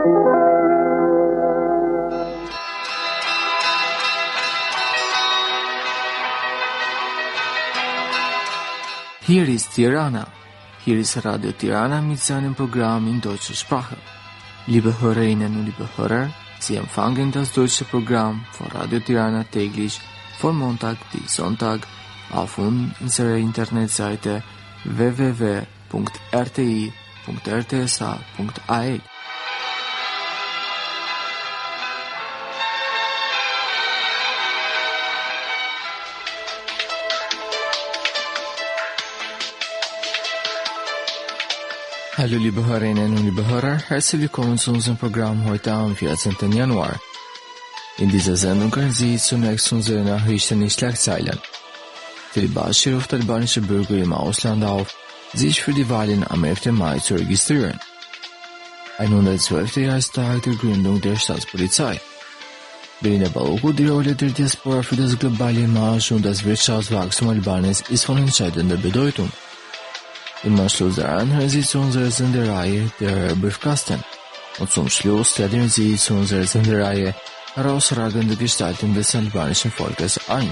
Hier ist Tirana. Hier ist Radio Tirana mit seinem Programm in deutscher Sprache. Liebe Hörerinnen und liebe Hörer, Sie empfangen das deutsche Programm von Radio Tirana täglich von Montag bis Sonntag auf unserer Internetseite www.rti.rtsa.at. Hallo liebe Hörerinnen und liebe Hörer, herzlich willkommen zu unserem Programm heute am 14. Januar. In dieser Sendung können Sie zunächst unsere Nachrichten in Schlagzeilen. Telibashi ruft albanische Bürger im Ausland auf, sich für die Wahlen am 11. Mai zu registrieren. 112. Jahrestag der Gründung der Staatspolizei. Belinda Balogu, die Rolle der Diaspora für das globale Marsch und das Wirtschaftswachstum Albaniens ist von entscheidender Bedeutung. Im Anschluss daran hören Sie zu unserer Sendereihe der Briefkasten. Und zum Schluss laden Sie zu unserer Sendereihe herausragende Gestalten des albanischen Volkes ein.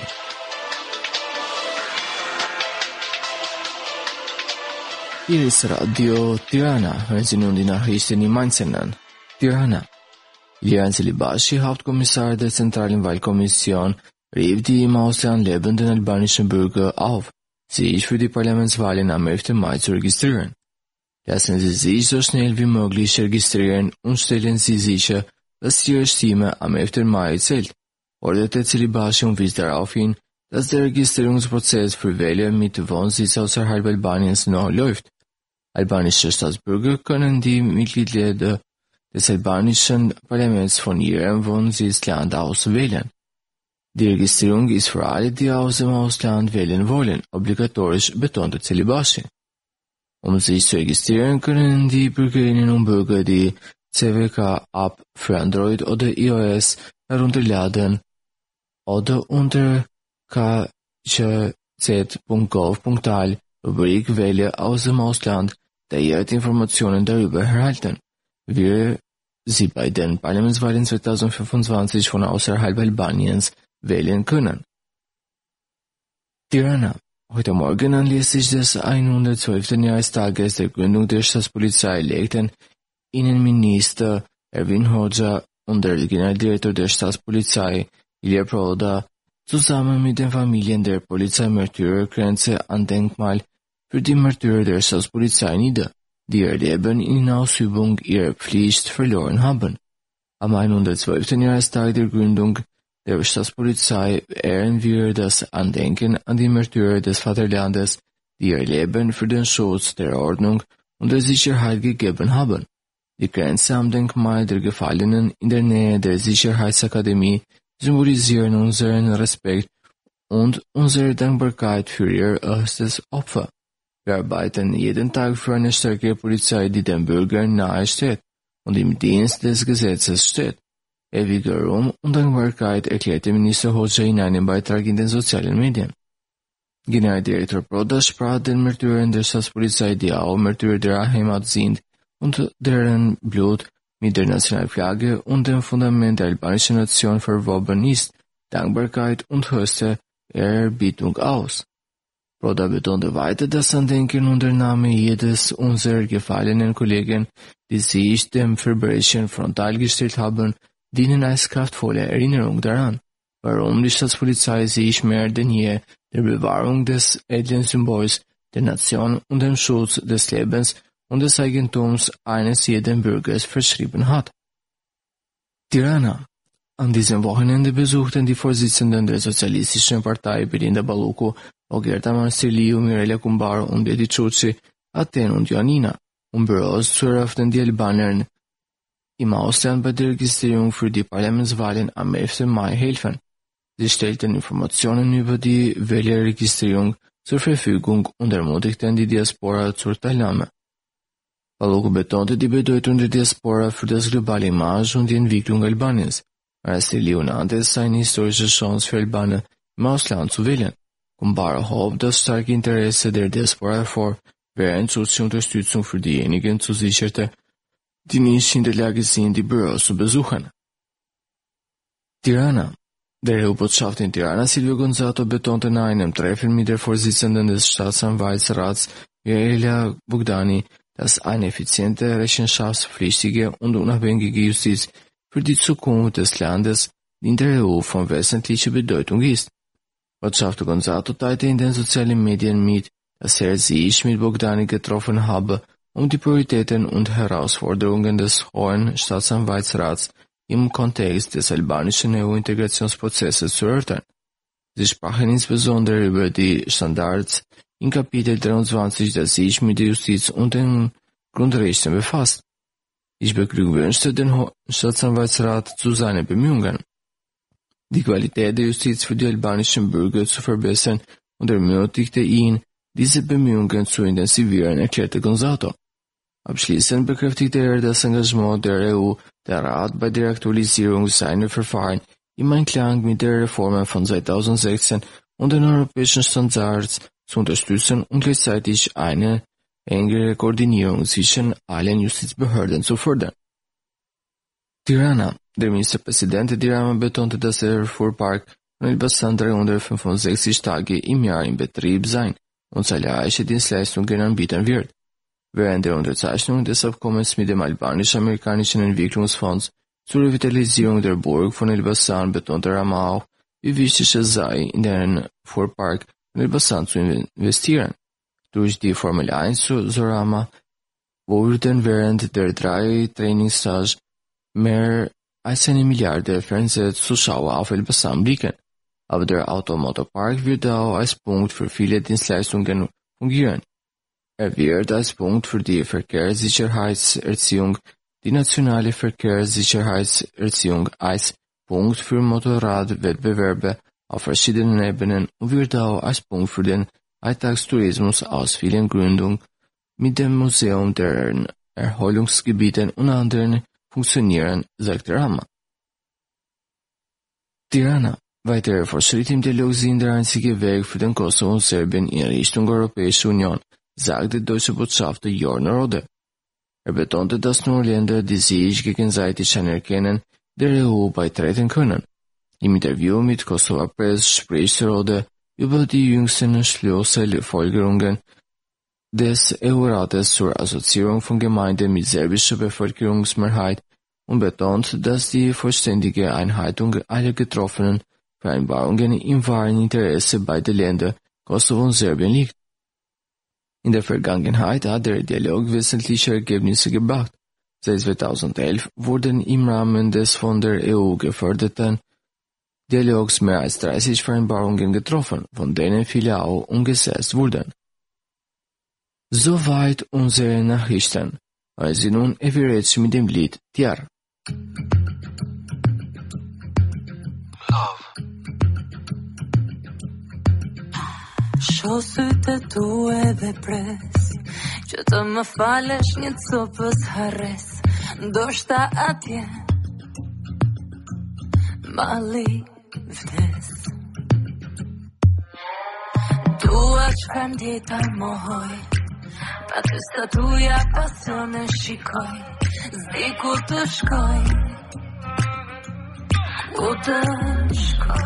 Hier ist Radio Tirana. Hören Sie nun die Nachrichten im Einzelnen. Tirana. Ilian Celibashi, Hauptkommissar der Zentralen Wahlkommission, rief die im Ausland lebenden albanischen Bürger auf, sich für die Parlamentswahlen am 11. Mai zu registrieren. Lassen Sie sich so schnell wie möglich registrieren und stellen Sie sicher, dass Ihre Stimme am 11. Mai zählt, ordnete Celibashi und wies darauf hin, dass der Registrierungsprozess für Wähler mit Wohnsitz außerhalb Albaniens noch läuft. Albanische Staatsbürger können die Mitglieder des albanischen Parlaments von ihrem Wohnsitzland aus wählen. Die Registrierung ist für alle, die aus dem Ausland wählen wollen, obligatorisch, betonte Celibashi. Um sich zu registrieren, können die Bürgerinnen und Bürger die CWK-App für Android oder iOS herunterladen oder unter kjz.gov.al Rubrik Wähler aus dem Ausland detaillierte Informationen darüber erhalten, wie sie bei den Parlamentswahlen 2025 von außerhalb Albaniens wählen können. Tirana. Heute Morgen anlässlich des 112. Jahrestages der Gründung der Staatspolizei legten Innenminister Erwin Hoxha und der Generaldirektor der Staatspolizei Ilya Proda zusammen mit den Familien der Polizeimärtyrerkränze ein Denkmal für die Märtyrer der Staatspolizei nieder, die ihr Leben in Ausübung ihrer Pflicht verloren haben. Am 112. Jahrestag der Gründung der Staatspolizei ehren wir das Andenken an die Märtyrer des Vaterlandes, die ihr Leben für den Schutz der Ordnung und der Sicherheit gegeben haben. Die Kränze am Denkmal der Gefallenen in der Nähe der Sicherheitsakademie symbolisieren unseren Respekt und unsere Dankbarkeit für ihr erstes Opfer. Wir arbeiten jeden Tag für eine stärkere Polizei, die den Bürgern nahe steht und im Dienst des Gesetzes steht. Ewiger Ruhm und Dankbarkeit, erklärte Minister Hoxha in einem Beitrag in den sozialen Medien. Generaldirektor Proda sprach den Märtyrern der Staatspolizei, die auch Märtyrer der Heimat sind und deren Blut mit der Nationalflagge und dem Fundament der albanischen Nation verwoben ist, Dankbarkeit und höchste Ehrerbietung aus. Proda betonte weiter das Andenken und der Name jedes unserer gefallenen Kollegen, die sich dem Verbrechen frontal gestellt haben, dienen als kraftvolle Erinnerung daran, warum die Staatspolizei sich mehr denn je der Bewahrung des edlen Symbols der Nation und dem Schutz des Lebens und des Eigentums eines jeden Bürgers verschrieben hat. Tirana. An diesem Wochenende besuchten die Vorsitzenden der Sozialistischen Partei Belinda Balogu, Ogerta Marceliu, Mirella Kumbar und Edi Ciuci, Athen und Ioannina, um Büros zu eröffnen, die Albanern im Ausland bei der Registrierung für die Parlamentswahlen am 11. Mai helfen. Sie stellten Informationen über die Wählerregistrierung zur Verfügung und ermutigten die Diaspora zur Teilnahme. Balogu betonte die Bedeutung der Diaspora für das globale Marsch und die Entwicklung Albaniens. Marceliu nannte es eine historische Chance für Albaner, im Ausland zu wählen. Kumbar hob das starke Interesse der Diaspora hervor, während Ciuci Unterstützung für diejenigen zusicherte, die nicht in der Lage sind, die Büros zu besuchen. Tirana. Der EU-Botschaft in Tirana, Silvio Gonzato, betonte in einem Treffen mit der Vorsitzenden des Staatsanwaltsrats, Mihaela Bogdani, dass eine effiziente, rechenschaftspflichtige und unabhängige Justiz für die Zukunft des Landes in der EU von wesentlicher Bedeutung ist. Botschafter Gonzato teilte in den sozialen Medien mit, dass er sich mit Bogdani getroffen habe, um die Prioritäten und Herausforderungen des Hohen Staatsanwaltsrats im Kontext des albanischen EU-Integrationsprozesses zu erörtern. Sie sprachen insbesondere über die Standards in Kapitel 23, das sich mit der Justiz und den Grundrechten befasst. Ich beglückwünschte den Hohen Staatsanwaltsrat zu seinen Bemühungen, die Qualität der Justiz für die albanischen Bürger zu verbessern, und ermutigte ihn, diese Bemühungen zu intensivieren, erklärte Gonzato. Abschließend bekräftigte er das Engagement der EU, der Rat bei der Aktualisierung seiner Verfahren im Einklang mit der Reformen von 2016 und den europäischen Standards zu unterstützen und gleichzeitig eine engere Koordinierung zwischen allen Justizbehörden zu fördern. Tirana. Der Ministerpräsident Tirana betonte, dass der Fuhrpark von Elbasan 365 Tage im Jahr in Betrieb sein und zahlreiche Dienstleistungen anbieten wird. Während der Unterzeichnung des Abkommens mit dem albanisch-amerikanischen Entwicklungsfonds zur Revitalisierung der Burg von Elbasan betonte Rama auch, wie wichtig es sei, in den Fuhrpark von Elbasan zu investieren. Durch die Formel 1, so Rama, wurden während der 3 Trainingstage mehr als 1 Milliarde Fernsehzuschauer auf Elbasan blicken. Aber der Automotorpark wird auch als Punkt für viele Dienstleistungen fungieren. Er wird als Punkt für die Verkehrssicherheitserziehung, die nationale Verkehrssicherheitserziehung als Punkt für Motorradwettbewerbe auf verschiedenen Ebenen und wird auch als Punkt für den Alltagstourismus aus vielen Gründen mit dem Museum der Erholungsgebieten und anderen funktionieren, sagte Rama. Tirana. Weitere Fortschritte im Dialog sind der einzige Weg für den Kosovo und Serbien in Richtung Europäische Union, sagte deutsche Botschafter Jörn Rode. Er betonte, dass nur Länder, die sich gegenseitig anerkennen, der EU beitreten können. Im Interview mit Kosovo Press spricht Rode über die jüngsten Schlussfolgerungen des EU-Rates zur Assoziierung von Gemeinden mit serbischer Bevölkerungsmehrheit und betont, dass die vollständige Einhaltung aller getroffenen Vereinbarungen im wahren Interesse beider Länder, Kosovo und Serbien, liegt. In der Vergangenheit hat der Dialog wesentliche Ergebnisse gebracht. Seit 2011 wurden im Rahmen des von der EU geförderten Dialogs mehr als 30 Vereinbarungen getroffen, von denen viele auch umgesetzt wurden. Soweit unsere Nachrichten. Also nun Everett mit dem Lied Tiar. Shoh sytë tu edhe pres që të më falesh një copës harres. Ndoshta atje mali vdes. Dua që ndjeta mohoj, pa ty statuja pasione shikoj. Zdi ku të shkoj, ku të shkoj.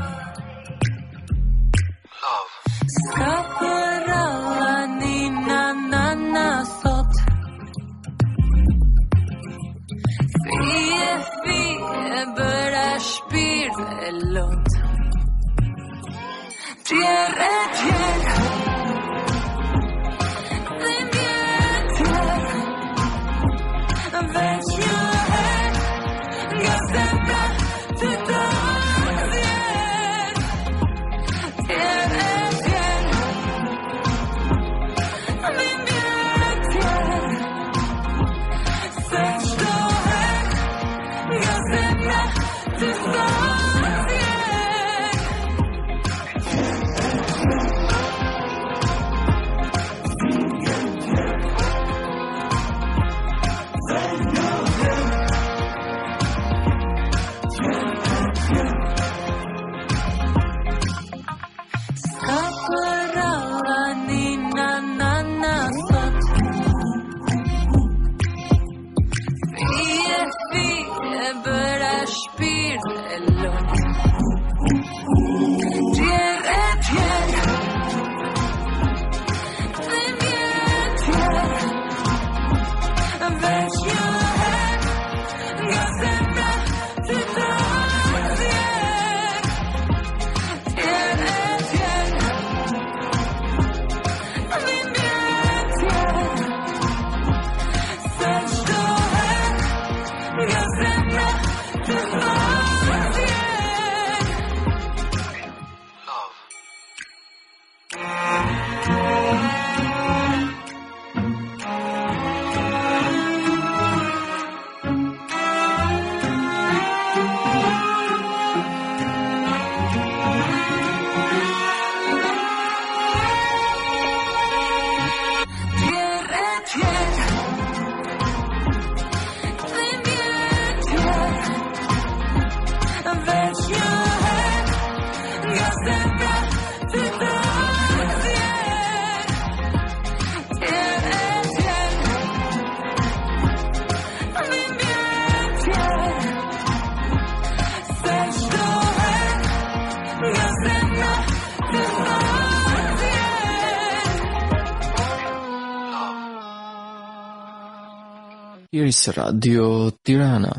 Ska përalla një na sot. Fije bëra shpirë lot. Tjere tjere dhe mbjerë tjere. Veç një herë nga zemra të të zjerë. Tjere to shpirt e lën. Tjerë e tjerë dhe mjerë tjerë, veç një herë nga zemra ty të vjen. Tjerë e tjerë dhe mjerë tjerë, se çdo herë nga zemra ty të vjen. Iris Radio Tirana.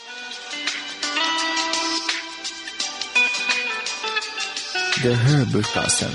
The Herbert-kassen.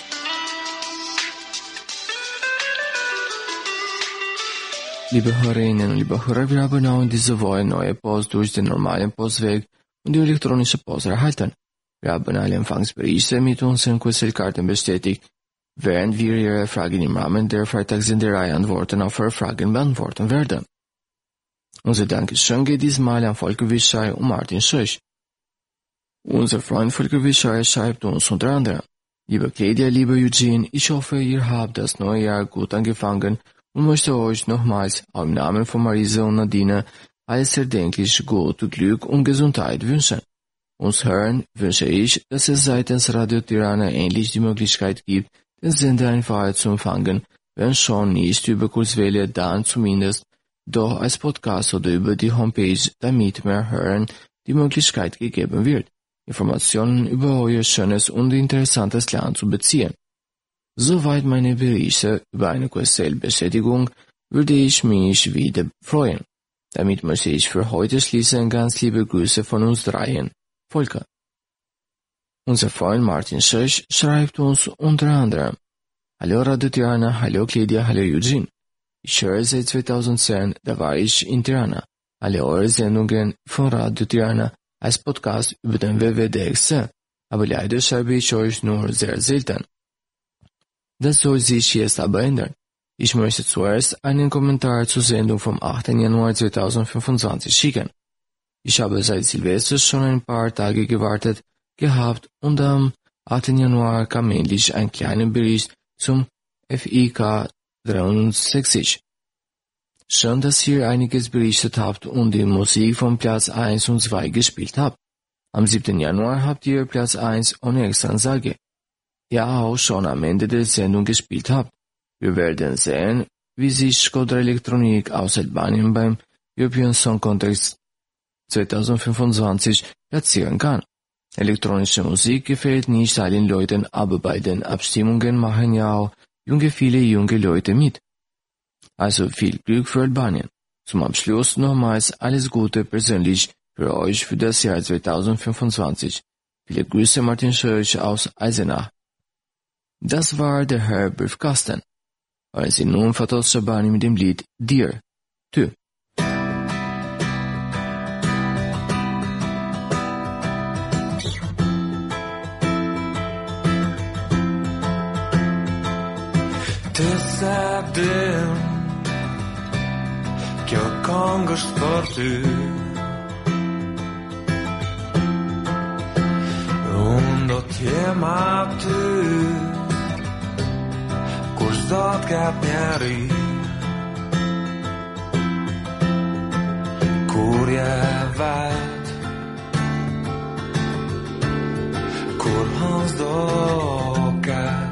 Liebe Hörerinnen und liebe Hörer, wir haben auch diese Woche neue Post durch den normalen Postweg und die elektronische Post erhalten. Wir haben alle Empfangsberichte mit unseren Zettelkarten bestätigt, während wir Ihre Fragen im Rahmen der Freitagssenderei Antworten auf Ihre Fragen beantworten werden. Unser Dankeschön geht diesmal an Volker Wischei und Martin Schöch. Unser Freund Volker Wischei schreibt uns unter anderem: Liebe Claudia, lieber Eugene, ich hoffe, ihr habt das neue Jahr gut angefangen und möchte euch nochmals auch im Namen von Marisa und Nadine alles erdenklich gut, Glück und Gesundheit wünschen. Uns Herren wünsche ich, dass es seitens Radio Tirana endlich die Möglichkeit gibt, den Sender einfach zu empfangen, wenn schon nicht über Kurzwelle, dann zumindest doch als Podcast oder über die Homepage, damit mehr Hörern die Möglichkeit gegeben wird, Informationen über euer schönes und interessantes Land zu beziehen. Soweit meine Berichte. Über eine kurze Bestätigung würde ich mich wieder freuen. Damit möchte ich für heute schließen. Ganz liebe Grüße von uns dreien. Volker. Unser Freund Martin Schöch schreibt uns unter anderem: Hallo Radio Tirana, hallo Claudia, hallo Eugene. Ich höre seit 2010, da war ich in Tirana, alle eure Sendungen von Radio Tirana als Podcast über den WWDX, aber leider schreibe ich euch nur sehr selten. Das soll sich jetzt aber ändern. Ich möchte zuerst einen Kommentar zur Sendung vom 8. Januar 2025 schicken. Ich habe seit Silvester schon ein paar Tage gewartet gehabt und am 8. Januar kam endlich ein kleiner Bericht zum FIK 63. Schön, dass ihr einiges berichtet habt und die Musik von Platz 1 und 2 gespielt habt. Am 7. Januar habt ihr Platz 1 ohne Extransage. Ja, auch schon am Ende der Sendung gespielt habt. Wir werden sehen, wie sich Škoda Elektronik aus Albanien beim European Song Contest 2025 platzieren kann. Elektronische Musik gefällt nicht allen Leuten, aber bei den Abstimmungen machen ja auch viele junge Leute mit. Also viel Glück für Albanien. Zum Abschluss nochmals alles Gute persönlich für euch für das Jahr 2025. Viele Grüße, Martin Schöch aus Eisenach. Das war der Herr Briefkasten. Hören Sie nun Fatos Shabani mit dem Lied Dir. Tü. Të sabdëm, kjo këngë është për ty. Unë do t'jem aty, kur s'do t'kap njeri, kur je vet, kur hën s'do ket.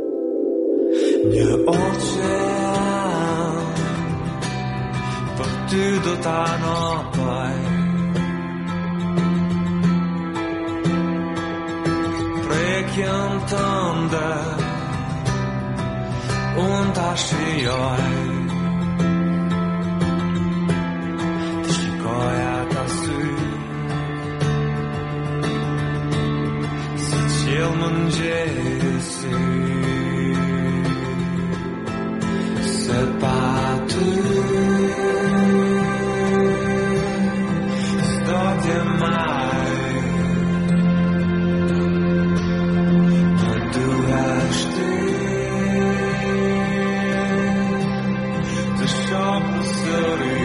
Një ocean për ty do ta nopai prekjen tënde unë ta shijoj të shikoja ta sy si qiell mëngjesi se pa ty s'do t'je maj më duhesh ty të shoh përsëri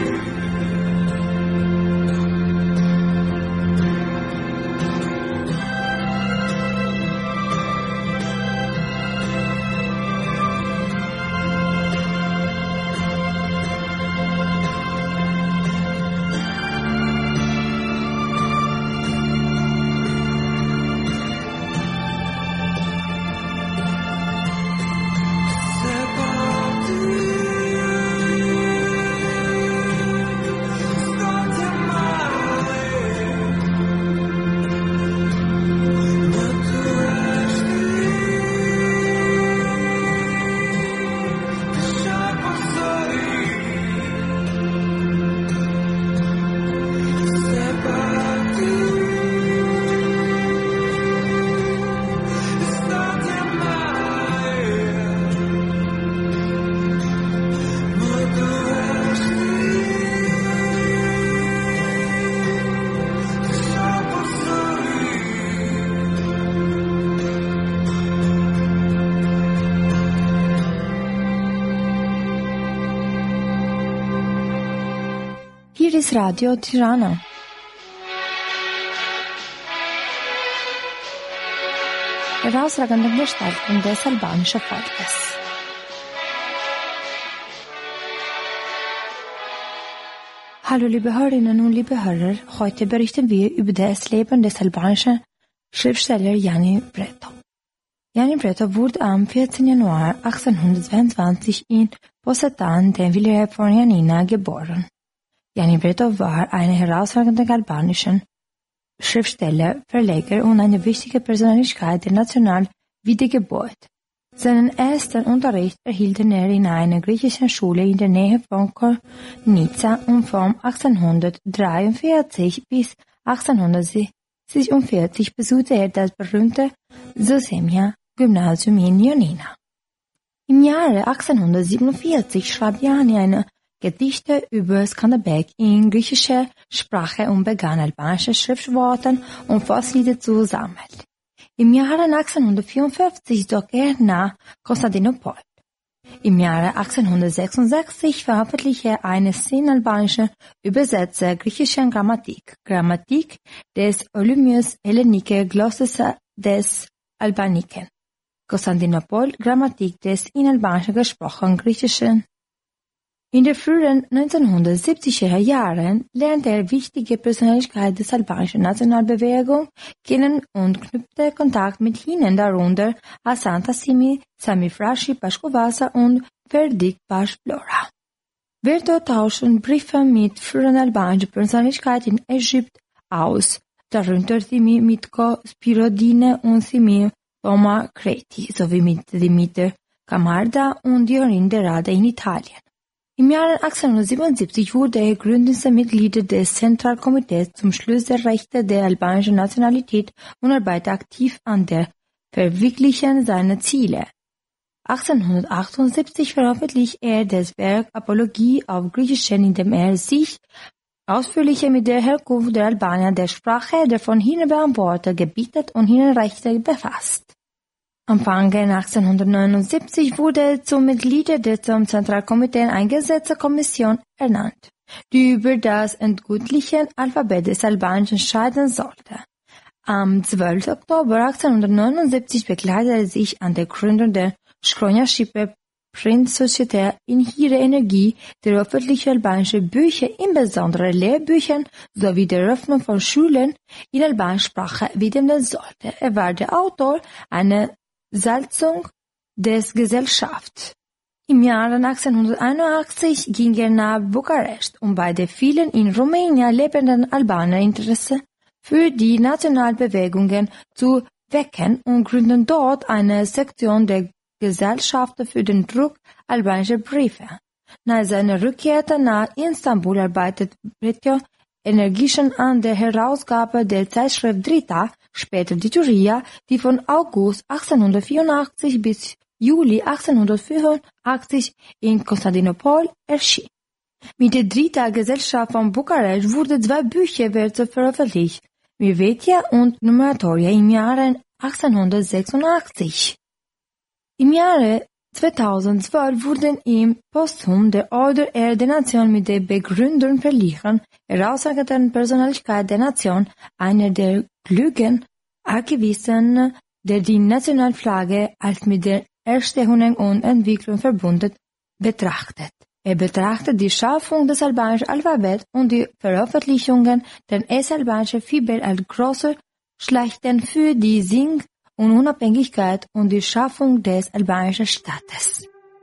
Iris Radio Tirana. Herausragende Gestaltung des albanischen Volkes. Hallo liebe Hörerinnen und liebe Hörer, heute berichten wir über das Leben des albanischen Schriftstellers Jani Brето. Jani Brето wurde am 14. Januar 1822 in Possetan, den Villaret von Janina, geboren. Jani Brето war ein herausragender albanischer Schriftsteller, Verleger und eine wichtige Persönlichkeit der nationalen Wiedergeburt. Seinen ersten Unterricht erhielt er in einer griechischen Schule in der Nähe von Kornica und von 1843 bis 1846 besuchte er das berühmte Zosemia-Gymnasium in Ioannina. Im Jahre 1847 schrieb Jani eine Gedichte über Skanderbeg in griechischer Sprache und begann albanische Schriftworte und Volkslieder zu sammeln. Im Jahre 1854 zog er nach Konstantinopel. Im Jahre 1866 veröffentlichte er eine sinalbanische Übersetzung griechischer Grammatik, Grammatik des Olymius Hellenike Glosses des Albaniken, Konstantinopel, Grammatik des in Albanien gesprochenen Griechischen. In den frühen 1970er Jahren lernte er wichtige Persönlichkeiten der albanischen Nationalbewegung kennen und knüpfte Kontakt mit ihnen, darunter Hasan Tassimi, Sami Frashi Pashkovasa und Verdik Pashblora. Brето tauschten Briefe mit früheren albanischen Persönlichkeiten in Ägypten aus, darunter Simi Mitko Spirodine und Simi Toma Kreti, sowie mit Dimitar Camarda und Diorin de Rada in Italien. Im Jahre 1877 wurde er Gründungsmitglied des Zentralkomitees zum Schutz der Rechte der albanischen Nationalität und arbeitete aktiv an der Verwirklichung seiner Ziele. 1878 veröffentlichte er das Werk Apologie auf Griechisch, in dem er sich ausführlich mit der Herkunft der Albanier, der Sprache der von ihnen beantworteten Gebiete und ihren Rechten befasst. Anfang 1879 wurde er zum Mitglied der zum Zentralkomitee eingesetzten Kommission ernannt, die über das endgültige Alphabet des Albanischen entscheiden sollte. Am 12. Oktober 1879 bekleidete er sich an der Gründung der Skronja-Schipper Print-Societät in ihrer Energie der öffentlichen albanischen Bücher, insbesondere Lehrbüchern, sowie der Eröffnung von Schulen in albanischer Sprache widmen sollte. Er war der Autor einer Satzung des Gesellschaft Im Jahr 1881 ging er nach Bukarest, um bei den vielen in Rumänien lebenden Albanern Interesse für die Nationalbewegungen zu wecken und gründen dort eine Sektion der Gesellschaft für den Druck albanischer Briefe. Nach seiner Rückkehr nach Istanbul arbeitet Bretjo energisch an der Herausgabe der Zeitschrift Drita, später die Turia, die von August 1884 bis Juli 1885 in Konstantinopel erschien. Mit der Drita-Gesellschaft von Bukarest wurden 2 Bücher veröffentlicht, Mirvetia und Numeratoria im Jahre 1886. Im Jahre 2012 wurden ihm posthum der Order der Nation mit der Begründung verliehen, herausragenden Persönlichkeit der Nation, einer der klugen Archivisten, der die Nationalflagge als mit der Erstehung und Entwicklung verbunden betrachtet. Er betrachtet die Schaffung des albanischen Alphabets und die Veröffentlichungen der albanischen Fibel als große Schlachten für die Sing- und Unabhängigkeit und die Schaffung des albanischen Staates.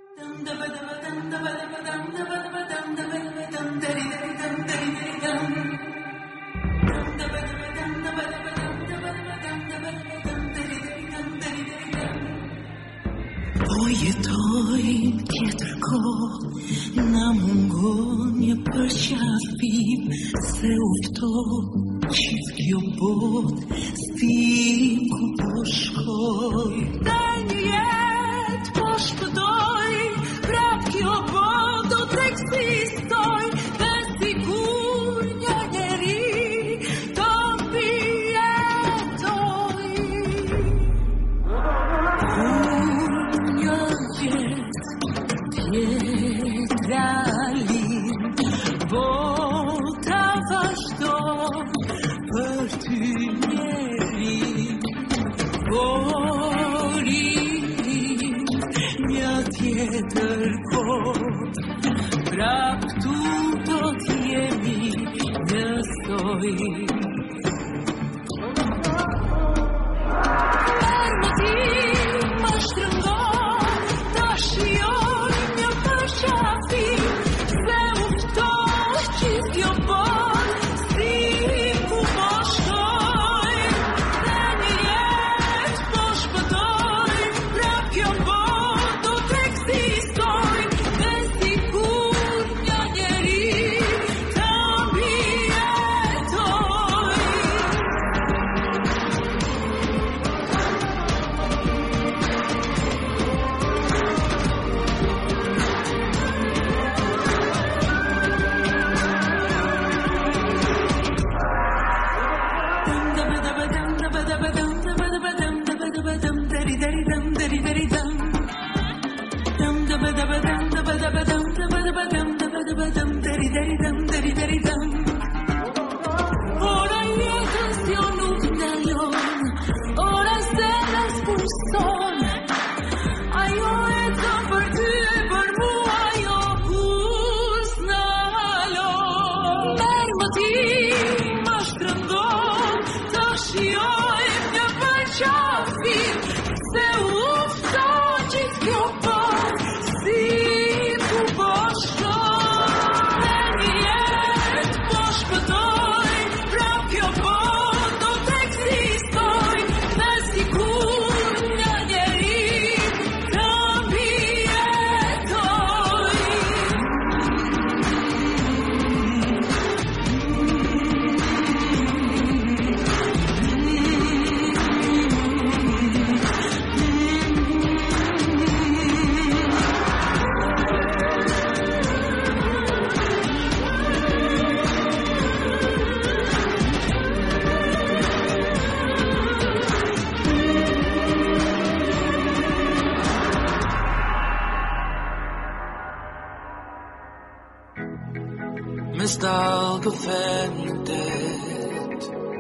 Jetoj tjetër kohë, na mungon një përqafim, se ufto qit kjo botë, si ku po shkoj. Dhe një jetë po shpëtoj, prap kjo botë do të eksistoj, dhe sigur një njeri do mbijetoj. Vota vazhdo për ty njeri, vorim një tjetër kohë, prap tu do t'jemi njësoj. Ora jetës jo nuk ndalon, ora zemrës pulson, ajo e ka për ty e për mua jo kur s'nalon. Merë më ti, më shtrëndon, të shiojmë një përqafim, se ufto gjithë kjo botë, si ku po shkoj. Mesdal gefendet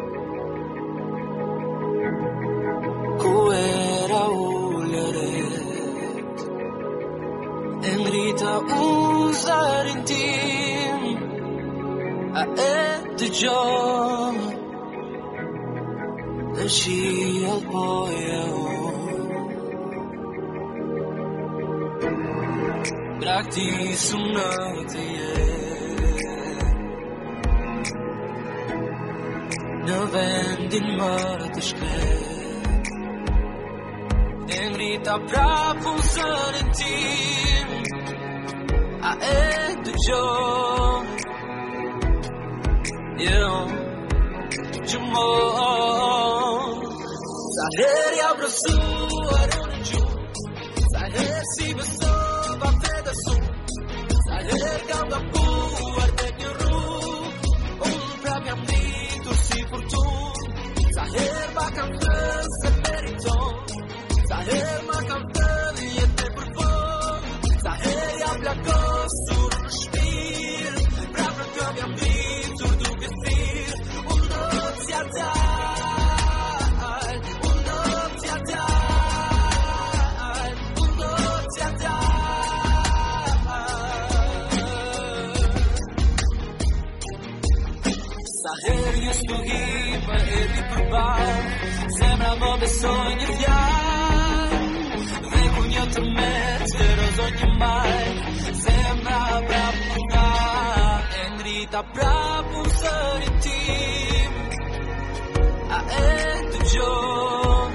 Ku era ulleret Engrita uzarin tim A e dëgjon Dhe shi alboja praktisum në të jetë në vendin më të shkret e ngrita prapë unë zërin tim a e dëgjon gjumon sa herë ja brësuar unë gjumë sa herë si besova vedesu sa herë kam gabuar tek një rrugë unë prap jam nitur si furtun sa herë ma kam thënë se meriton sa herë ma kam thënë jetë e përvon sa herë ja plagosur në shpirë prap në këmë jam nitur duke thirë unë do t'ja dal unë do t'ja dal unë do t'ja dal sa herë një stuhi më erdi përballë zemra më besoj një fjalë dhe ku një tërmet sferozoj një mal zemra prap më nga e ngrita prap unë zërin tim a e dëgjon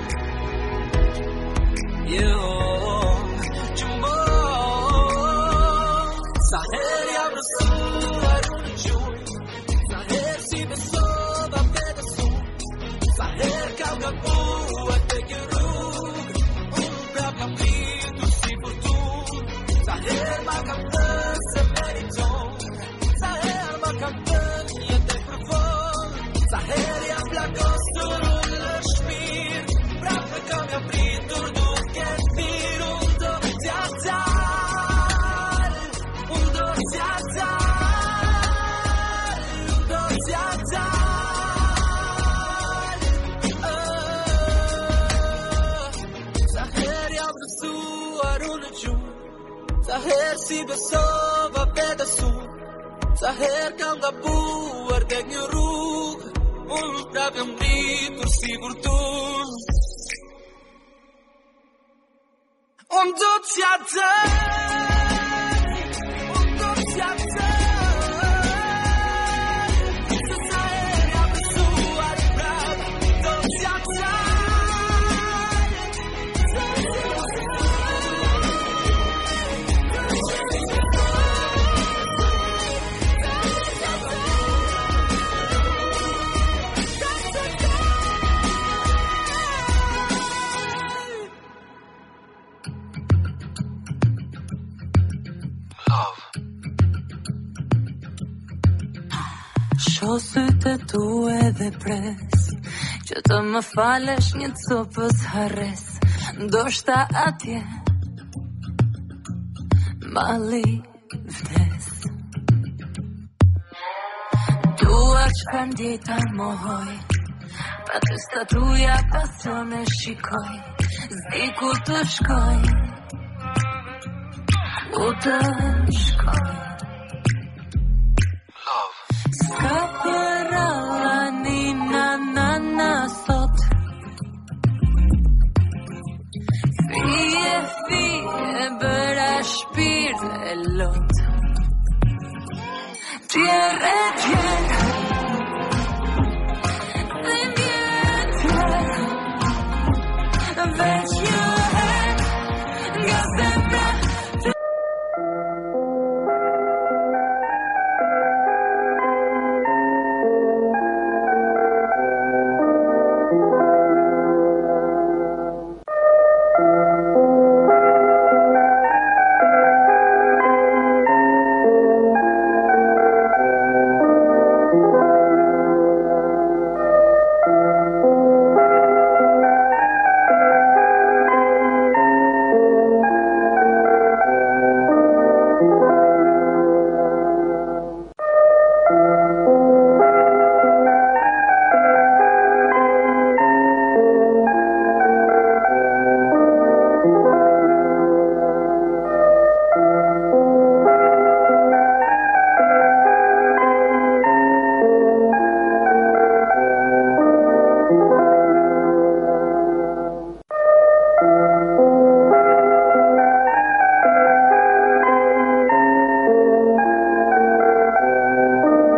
gjumon sa herë jam rësuar unë gjumë sa herë si besova vedesu sa herë kam gabuar tek një rrugë unë prap jam nitur si furtun sa herë ma kam thënë se meriton sa herë ma kam thënë jetë e përvon sa herë jam plagosur unë në shpirt prap në kam jam pritur duke thirë unë do t'ja dal unë do t'ja dal unë do t'ja dal sa herë jam rësuar unë në gjumë sa herë si besova vedesu sa herë kam gabuar tek një rrugë unë prap jam ngritur si furtun unë do t'ja dal unë do t'ja dal se sa herë jam rësuar prap do t'ja dal Shoh sytë tu edhe pres që të më falesh një copës harres ndoshta atje mali vdes dua çka ndjeta mohoj pa të statuja pasione shikoj zdi ku të shkoj ku të shkoj